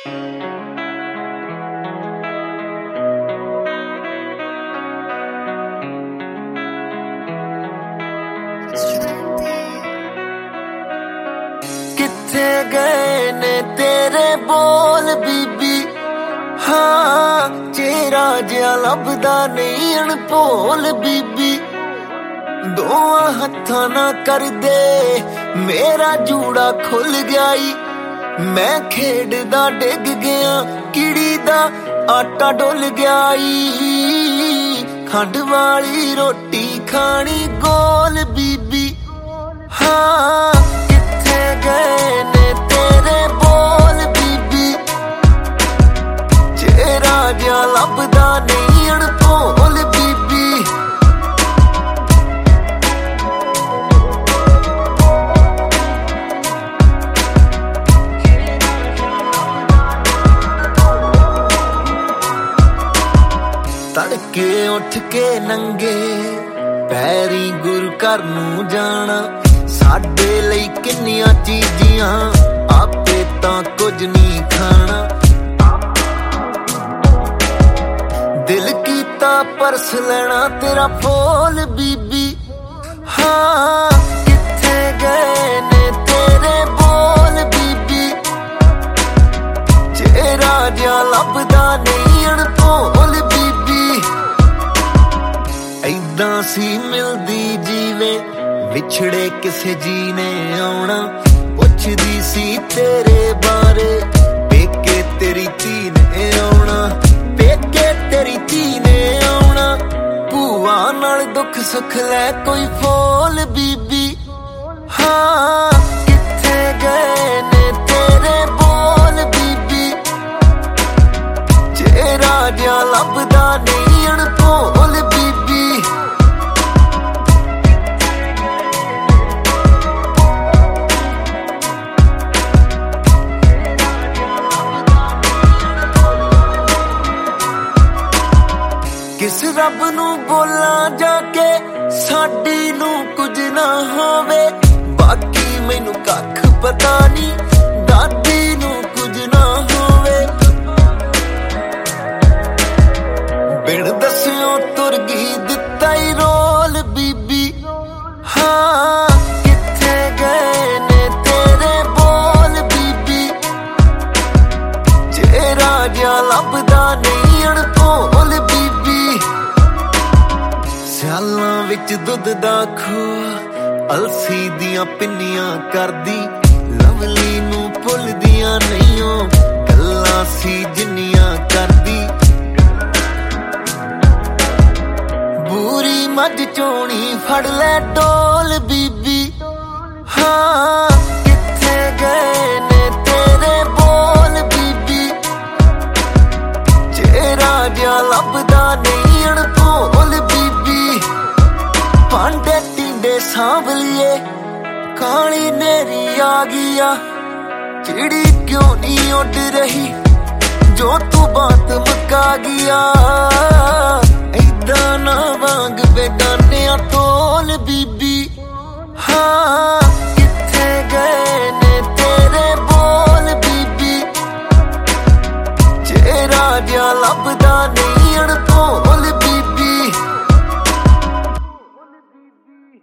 किथे गए ने तेरे बोल बीबी, हाँ चेहरा जिहा लभदा नहीं अणभोल बीबी। दोवां हत्थां ना कर दे मेरा जूड़ा खुल गयाई, मैं खेडदा डिग गया किड़ी दा आटा डुल गयाई। खंड वाली रोटी खानी गोल बीबी, हाँ किथे गए ने तेरे बोल बीबी। चेहरा जिहा लभदा नहीं अणभोल बीबी। तड़के उठ के नंगे पैरी गुरु घर नूं जाना, साडे लई किन्नियां चीजियां आपे तां कुछ नहीं खाना। दिल कीता परस लेना तेरा फूल बीबी, हाँ किथे गए ने तेरे बोल बीबी। चेहरा जिहा लभदा नहीं अणभोल बीबी। ऐदां सी मिलदी जीवे विछड़े किसे जी ने आउणा, पुछदी सी तेरे बारे पेके तेरी धी ने आउणा, पेके तेरी धी ने आउणा। भूआ नाल दुख सुख लै कोई फोल बीबी, हाँ किथे गए ने तेरे बोल बीबी। चेहरा जिहा लभदा नहीं अणभोल बीबी। किस रब नूं बोलां जाके साडी नूं कुछ ना होवे, बाकी मैनू कख पता नहीं दादी नूं कुछ ना होवे। बिन दस्सियों तुर गई दिता ही रोल बीबी, हाँ किथे गए ने तेरे बोल बीबी। चेहरा जिहा लभदा नहीं अणभोल बीबी। सियालां विच दुध दा खूह अलसी दियां पिन्नियां करदी, लवली नूं भुलदियां नहीं ओ गल्लां सी जिन्नियां करदी। बूरी मझ चोणी फड़ लै डोल बीबी, हाँ किथे गए ने तेरे बोल बीबी। चेहरा जिहा लभदा नहीं अणभोल बीबी। भांडे टींडे सांभ लिये काली नेरी आ गया, चिड़ी क्यों नहीं उड़ रही जो तू बात मुका गया। ऐदां ना वांग बेगानियां तोल बीबी, हाँ